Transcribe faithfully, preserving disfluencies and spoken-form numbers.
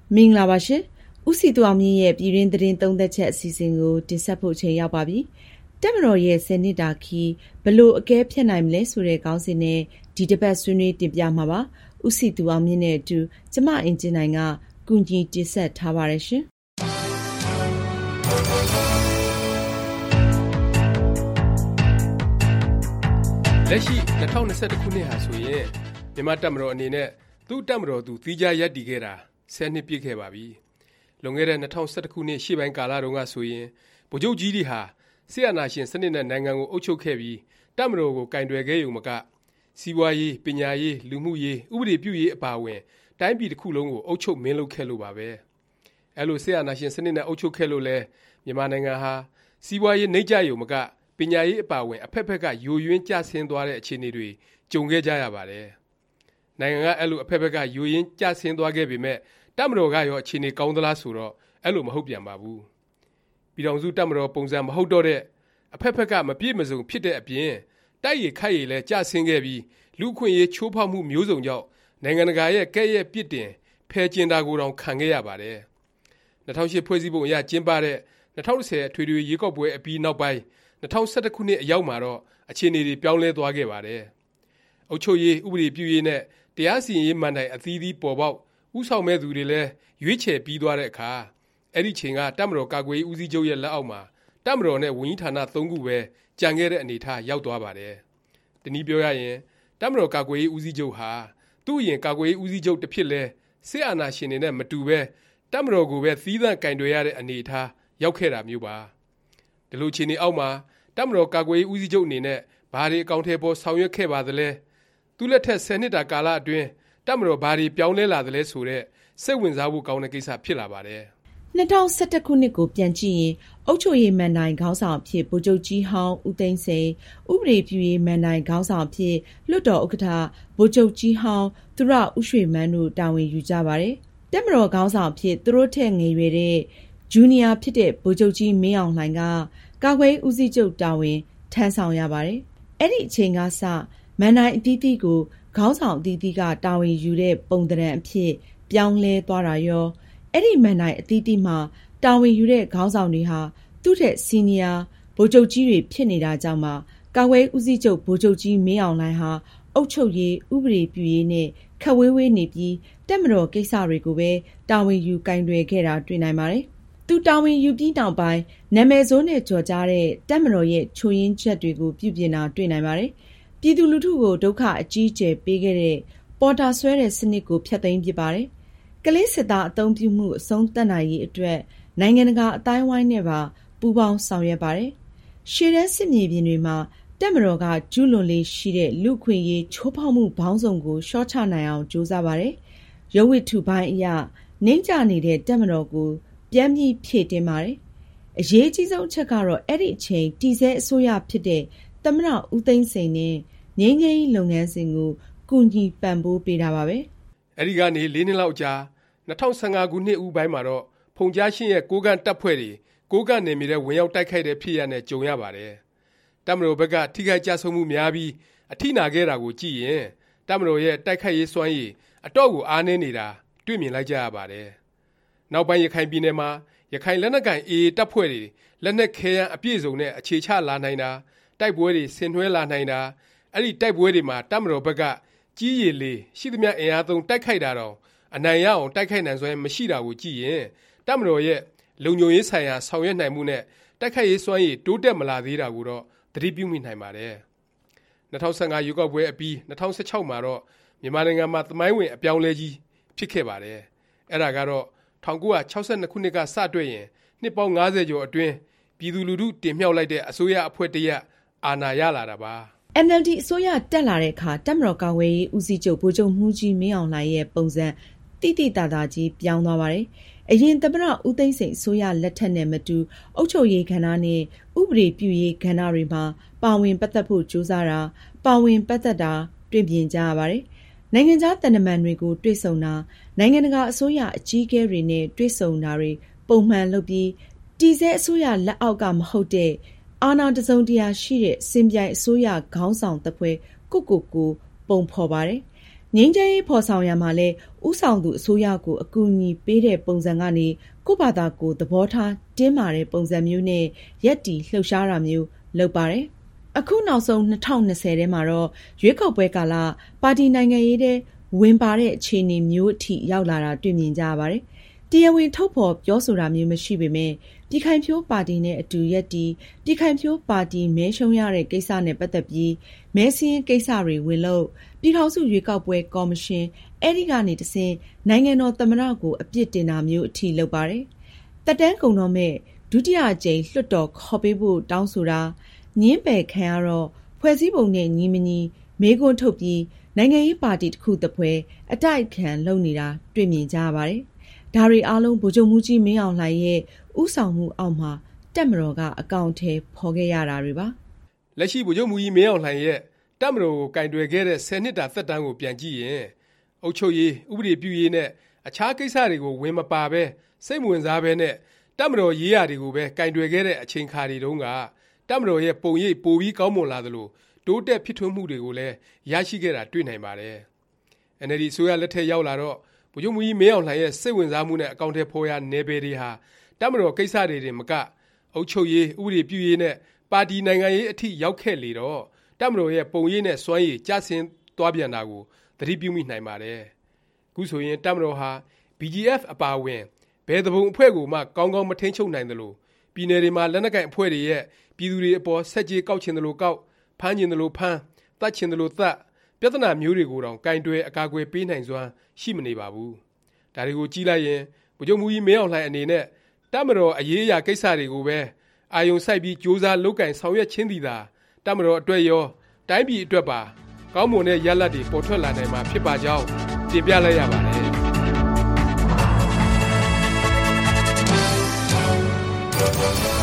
မင်္ဂလာပါရှင်။ဦးစီသူအောင်မြင့်ရဲ့ပြည်တွင်းသတင်းသုံးသက်ချက်အစီအစဉ်ကိုတင်ဆက်ဖို့ချိန်ရောက်ပါပြီ။တပ်မတော်ရဲ့ဆယ်နှစ်တာခီးဘလို့အကဲဖြတ်နိုင်မလဲဆိုတဲ့ခေါင်းစဉ်နဲ့ဒီတစ်ပတ်ဆွေးနွေးတင်ပြမှာပါ။ဦးစီသူအောင်မြင့်နဲ့အတူကျမအင်ဂျင်နိုင်ကကူညီတင်ဆက်ထားပါရရှင်။လက်ရှိ၂၀၂၁ခုနှစ်ဟာဆိုရင်မြန်မာတပ်မတော်အနေနဲ့သူ့တပ်မတော်သူသီးခြားရပ်တည်ခဲ့တာဆယ်နှစ်ပြည့်ခဲ့ပါပြီ။လွန်ခဲ့တဲ့၂၀၁၁ခုနှစ်ရှေ့ပိုင်းကာလတုန်းကဆိုရင်ဗိုလ်ချုပ်ကြီးတွေဟာစစ်အာဏာရှင်စနစ်နဲ့နိုင်ငံကိုအုပ်ချုပ်ခဲ့ပြီးတပ်မတော်ကိုကင်တွယ်ခဲ့ရုံမကစီးပွားရေးပညာရေးလူမှုရေးဥပဒေပြုရေးအပါအဝင်တိုင်းပြည်တစ်ခုလုံးကိုအုပ်ချုပ်မင်းလုပ်ခဲ့လို့ပါပဲ။အဲလိုစစ်အာဏာရှင်စနစ်နဲ့အုပ်ချုပ်ခဲ့လို့လဲမြန်မာနိုင်ငံဟာစီးပွားရေးနှိမ့်ကျရုံမကပညာရေးအပါအဝင်အဖက်ဖက်ကယိုယွင်းကျဆင်းသွားတဲ့အခြေအနေတွေကြုံခဲ့ကြရပါတယ်။နိုင်ငံကအဲ့လိုအဖက်ဖက်ကယိုယွင်းကျဆင်းသွားခဲ့ပေမဲ့တပ်မတော်ကရောအခြေအနေကောင်းသလားဆိုတော့အဲ့လိုမဟုတ်ပြန်ပါဘူး။ပြည်ထောင်စုတပ်မတော်ပုံစံမဟုတ်တော့တဲ့အဖက်ဖက်ကမပြည့်မစုံဖြစ်တဲ့အပြင်တိုက်ရခိုက်ရလဲကျဆင်းခဲ့ပြီးလူခွင့်ရေးချိုးဖောက်မှုမျိုးစုံကြောင့်နိုင်ငံတကာရဲ့ကဲ့ရဲ့ပြစ်တင်ဖယ်ကျင်တာကိုတောင်ခံခဲ့ရပါတယ်။၂၀၀၈ဖွဲ့စည်းပုံအရကျင်းပတဲ့၂၀၁၀အထွေထွေရွေးကောက်ပွဲအပြီးနောက်ပိုင်း၂၀၁၁ခုနှစ်အရောက်မှာတော့အခြေအနေတွေပြောင်းလဲသွားခဲ့ပါတယ်။အုပ်ချုပ်ရေးဥပဒေပြုရေးနဲ့တရားစီရင်ရေးမှန်တိုင်အသီးသီးပေါ်ပေါက်ဥဆောင်မဲ့သူတွေလည်းရွေးချယ်ပြီးသွားတဲ့အခါအဲ့ဒီချိန်ကတပ်မတော်ကာကွယ်ရေးဦးစီးချုပ်ရဲ့လက်အောက်မှာတပ်မတော်နဲ့ဝန်ကြီးဌာနသုံးခုပဲကြံခဲ့တဲ့အနေအထားရောက်သွားပါတယ်။တနည်းပြောရရင်တပ်မတော်ကာကွယ်ရေးဦးစီးချုပ်ဟာသူ့အရင်ကာကွယ်ရေးဦးစီးချုပ်တစ်ဖြစ်လဲစစ်အာဏာရှင်တွေနဲ့မတူပဲတပ်မတော်ကိုပဲသီးသန့်ကင်တွယ်ရတဲ့အနေအထားရောက်ခဲ့တာမျိုးပါ။ဒီလိုအခြေအနေအောက်မှာတပ်မတော်ကာကွယ်ရေးဦးစီးချုပ်အနေနဲ့ဘာတွေအကောင့်ထဲပေါ်ဆောင်ရွက်ခဲ့ပါသလဲသူ့လက်ထက်ဆယ်နှစ်တာကာလအတွင်းတပ်မတော်ဘာတွေပြောင်းလဲလာသလဲဆိုတဲ့စိတ်ဝင်စားဖို့ကောင်းတဲ့ကိစ္စဖြစ်လာပါတယ်၂၀၁၁ခုနှစ်ကိုပြန်ကြည့်ရင်အုပ်ချုပ်ရေးမန်တိုင်ခေါင်းဆောင်အဖြစ်ဗိုလ်ချုပ်ကြီးဟောင်းဦးသိန်းစိန်ဥပဒေပြုရေးမန်တိုင်ခေါင်းဆောင်အဖြစ်လွှတ်တော်ဥက္ကဋ္ဌဗိုလ်ချုပ်ကြီးဟောင်းသူရဦးရွှေမန်းတို့တာဝန်ယူကြပါတယ်တပ်မတော်ခေါင်းဆောင်အဖြစ်သူတို့ထက်ငယ်ရွယ်တဲ့ဂျူနီယာဖြစ်တဲ့ဗိုလ်ချုပ်ကြီးမင်းအောင်လှိုင်ကကာကွယ်ရေးဦးစီးချုပ်တာဝန်ထမ်းဆောင်ရပါတယ်အဲ့ဒီအချိန်ကစမန်တိုင်အသီးသီးကိုခေါင်းဆောင်အသီးသီးကတာဝန်ယူတဲ့ပုံသဏ္ဍာန်အဖြစ်ပြောင်းလဲသွားတာရောအဲ့ဒီမန်တိုင်အသီးသီးမှာတာဝန်ယူတဲ့ခေါင်းဆောင်တွေဟာသူ့ထက်စီနီယာဗိုလ်ချုပ်ကြီးတွေဖြစ်နေတာကြောင့်မှကာကွယ်ရေးဦးစီးချုပ်ဗိုလ်ချုပ်ကြီးမင်းအောင်လှိုင်ဟာအုပ်ချုပ်ရေးဥပဒေပြုရေးနဲ့ခက်ဝေးဝေးနေပြီးတပ်မတော်ကိစ္စတွေကိုပဲတာဝန်ယူကင်တွယ်ခဲ့တာတွေ့နိုင်ပါတယ်သူတာဝန်ယူပြီးနောက်ပိုင်းနာမည်ဆိုးနဲ့ကြော်ကြားတဲ့တပ်မတော်ရဲ့ချိုးယင်းချက်တွေကိုပြုပြင်တာတွေ့နိုင်ပါတယ်။ပြည်သူလူထုကိုဒုက္ခအကြီးအကျယ်ပေးခဲ့တဲ့ပေါ်တာဆွဲတဲ့စနစ်ကိုဖျက်သိမ်းပစ်ပါတယ်။ကလေးစစ်သားအသုံးပြုမှုအဆုံးသတ်နိုင်ရေးအတွက်နိုင်ငံတကာအသိုင်းအဝိုင်းနဲ့ပါပူးပေါင်းဆောင်ရွက်ပါတယ်။ရှေ့တန်းစစ်မြေပြင်တွေမှာတပ်မတော်ကကျူးလွန်လေးရှိတဲ့လူခွင့်ရေးချိုးဖောက်မှုဘောင်းဆောင်ကိုရှော့ချနိုင်အောင်ကြိုးစားပါတယ်။ရုပ်ဝတ္ထုပိုင်းအရနှိမ့်ကျနေတဲ့တပ်မတော်ကိုပြန်ပြီးဖြည့်တင်းပါတယ်။အရေးကြီးဆုံးအချက်ကတော့အဲ့ဒီအချိန်တည်ဆဲအစိုးရဖြစ်တဲ့သမ္မတဦးသိန်းစိန်နဲ့ငြိမ်းချမ်းရေးလုပ်ငန်းစဉ်ကိုကူညီပံ့ပိုးပေးတာပါပဲ။အဲ့ဒီကနေလေးနှစ်လောက်ကြာ၂၀၁၅ခုနှစ်ဦးပိုင်းမှာတော့ဖုန်ကြားရှင်းရဲ့ကိုးကန့်တပ်ဖွဲ့တွေကိုးကန့်နယ်မြေထဲဝင်ရောက်တိုက်ခိုက်တဲ့ဖြစ်ရနဲ့ကြုံရပါတယ်။တပ်မတော်ဘက်ကထိခိုက်ကြဆုံးမှုများပြီးအထိနာခဲ့တာကိုကြည့်ရင်တပ်မတော်ရဲ့တိုက်ခိုက်ရေးစွမ်းရည်အတော့ကိုအားနည်းနေတာတွေ့မြင်လိုက်ကြရပါတယ်။နောက်ပိုင်းရခိုင်ပြည်နယ်မှာရခိုင်လက်နက်ကိုင် အေအေ တပ်ဖွဲ့တွေလက်နက်ခဲယမ်းအပြည့်စုံနဲ့အခြေချလာနိုင်တာတိုက်ပွဲတွေဆင်နွှဲလာနိုင်တာအဲ့ဒီတိုက်ပွဲတွေမှာတပ်မတော်ဘက်ကကြီးရည်လေးရှိသမျှအင်အားသုံးတိုက်ခိုက်တာတော့အနိုင်ရအောင်တိုက်ခိုက်နိုင်စွမ်းမရှိတာကိုကြည့်ရင်တပ်မတော်ရဲ့လုံခြုံရေးဆိုင်ရာဆောင်ရွက်နိုင်မှုနဲ့တိုက်ခိုက်ရေးစွမ်းရည်တိုးတက်မလာသေးတာကိုတော့သတိပြုမိနိုင်ပါတယ်။၂၀၁၅ရွေးကောက်ပွဲအပြီး၂၀၁၆မှာတော့မြန်မာနိုင်ငံမှာသမိုင်းဝင်အပြောင်းလဲကြီးဖြစ်ခဲ့ပါတယ်။အဲ့ဒါကတော့၁၉၆၂ခုနှစ်ကစတွေ့ရင်နှစ်ပေါင်း၅၀ကျော်အတွင်းပြည်သူလူထုတင်မြှောက်လိုက်တဲ့အစိုးရအဖွဲ့တရက်အာဏာရလာတာပါ။ အန် အယ်လ် ဒီ အစိုးရတက်လာတဲ့အခါတပ်မတော်ကာကွယ်ရေးဦးစီးချုပ်ဗိုလ်ချုပ်မှူးကြီးမင်းအောင်လှိုင်ရဲ့ပုံစံတိတိတသာကြီးပြောင်းသွားပါတယ်။အရင်သမ္မတဦးသိန်းစိန်အစိုးရလက်ထက်နဲ့မတူအုပ်ချုပ်ရေးကဏ္ဍနဲ့ဥပဒေပြုရေးကဏ္ဍတွေမှာပါဝင်ပတ်သက်ဖို့ကြိုးစားတာပါဝင်ပတ်သက်တာတွေ့မြင်ကြရပါတယ်။နိုင်ငံခြားသံတမန်တွေကိုတွေ့ဆုံတာနိုင်ငံတကာအစိုးရအကြီးအကဲတွေနဲ့တွေ့ဆုံတာတွေပုံမှန်လုပ်ပြီးတည်ဆဲအစိုးရလက်အောက်ကမဟုတ်တဲ့အာဏာတစုံတရာရှိတဲ့စင်ပြိုင်အစိုးရခေါင်းဆောင်တပ်ဖွဲ့ကိုကိုကိုပုံဖော်ပါတယ်။ငြိမ်းချမ်းရေးဖော်ဆောင်ရမှာလဲဦးဆောင်သူအစိုးရကိုအကူအညီပေးတဲ့ပုံစံကနေကိုယ့်ဘာသာကိုသဘောထားတင်းမာတဲ့ပုံစံမျိုးနဲ့ရက်တီလှုပ်ရှားတာမျိုးလုပ်ပါတယ်။အခုနောက်ဆုံး၂၀၂၀ထဲမှာတော့ရွေးကောက်ပွဲကာလပါတီနိုင်ငံရေးထဲဝင်ပါတဲ့အခြေအနေမျိုးအထိရောက်လာတာတွေ့မြင်ကြရပါတယ်။တရားဝင်ထုတ်ဖော်ပြောဆိုတာမျိုးမရှိပေမဲ့ပြည်ခိုင်ဖြိုးပါတီနဲ့အတူရက်တီပြည်ခိုင်ဖြိုးပါတီမဲရှုံးရတဲ့ကိစ္စနဲ့ပတ်သက်ပြီးမဲစင်းကိစ္စတွေဝင်လို့ပြည်ထောင်စုရွေးကောက်ပွဲကော်မရှင်အဲ့ဒီကနေတဆင့်နိုင်ငံတော်သမ္မတကိုအပြစ်တင်တာမျိုးအထိလုပ်ပါတယ်။တက်တန်းကုန်တော့မဲ့ဒုတိယအကြိမ်လွှတ်တော်ခေါ်ပေးဖို့တောင်းဆိုတာညင်းပယ်ခံရတော့ဖွဲ့စည်းပုံနဲ့ညီမညီမေးခွန်းထုတ်ပြီးနိုင်ငံရေးပါတီတစ်ခုတစ်ဖွဲအတိုက်ခံလုပ်နေတာတွေ့မြင်ကြရပါတယ်။ဒါတွေအားလုံးဗိုလ်ချုပ်မှူးကြီးမင်းအောင်လှိုင်ရဲ့ဥဆောင်မှုအောက်မှာတပ်မတော်ကအကောင့်ထဲဖော်ခဲ့ရတာတွေပါ။လက်ရှိဗိုလ်ချုပ်မှူးကြီးမင်းအောင်လှိုင်ရဲ့တပ်မတော်ကိုကင်တွယ်ခဲ့တဲ့ဆယ်နှစ်တာသက်တမ်းကိုပြန်ကြည့်ရင်အုပ်ချုပ်ရေးဥပဒေပြုရေးနဲ့အခြားကိစ္စတွေကိုဝင်မပါပဲစိတ်မဝင်စားပဲနဲ့တပ်မတော်ရေးရာတွေကိုပဲကင်တွယ်ခဲ့တဲ့အချိန်ခါတွေတုန်းကတပ်မတော်ရဲ့ပုံရိပ်ပိုပြီးကောင်းမွန်လာသလိုတိုးတက်ဖြစ်ထွန်းမှုတွေကိုလည်းရရှိခဲ့တာတွေ့နိုင်ပါတယ်။ အန် အယ်လ် ဒီ အစိုးရလက်ထက်ရောက်လာတော့ဗိုလ်ချုပ်မှူးကြီးမင်းအောင်လှိုင်ရဲ့စိတ်ဝင်စားမှုနဲ့အကောင့်ထဲဖော်ရနယ်ပယ်တွေဟာတပ်မတော်ကိစ္စတွေတင်မကအုပ်ချုပ်ရေးဥပဒေပြုရေးနဲ့ပါတီနိုင်ငံရေးအထိရောက်ခဲ့လေတော့တပ်မတော်ရဲ့ပုံရိပ်နဲ့စွမ်းရည်ကျဆင်းသွားပြန်တာကိုသတိပြုမိနိုင်ပါတယ်။အခုဆိုရင်တပ်မတော်ဟာ ဘီ ဂျီ အက်ဖ် အပါအဝင်ဘယ်သူပုန်အဖွဲ့ကိုမှကောင်းကောင်းမထိန်းချုပ်နိုင်သလိုပြည်နယ်တွေမှာလက်နက်ကိုင်အဖွဲ့တွေရဲ့ပြည်သူတွေအပေါ်ဆက်ကြေးကောက်ချင်သလိုကောက်ဖမ်းချင်သလိုဖမ်းတတ်ချင်သလိုတတ်ပြဿနာမျိုးတွေကိုတောင်ကင်တွယ်အကာအကွယ်ပေးနိုင်စွမ်းရှိမနေပါဘူး။ဒါတွေကိုကြည့်လိုက်ရင်ဗိုလ်ချုပ်မှူးကြီးမင်းအောင်လှိုင်အနေနဲ့တပ်မတော်အရေးအရာကိစ္စတွေကိုပဲအာရုံစိုက်ပြီးကြိုးစားလုပ်ကင်ဆောင်ရွက်ခြင်းသည်သာတပ်မတော်အတွက်ရောတိုင်းပြည်အတွက်ပါကောင်းမွန်တဲ့ရလဒ်တွေပေါ်ထွက်လာနိုင်မှာဖြစ်ပါကြောင်းတင်ပြလိုက်ရပါတယ်။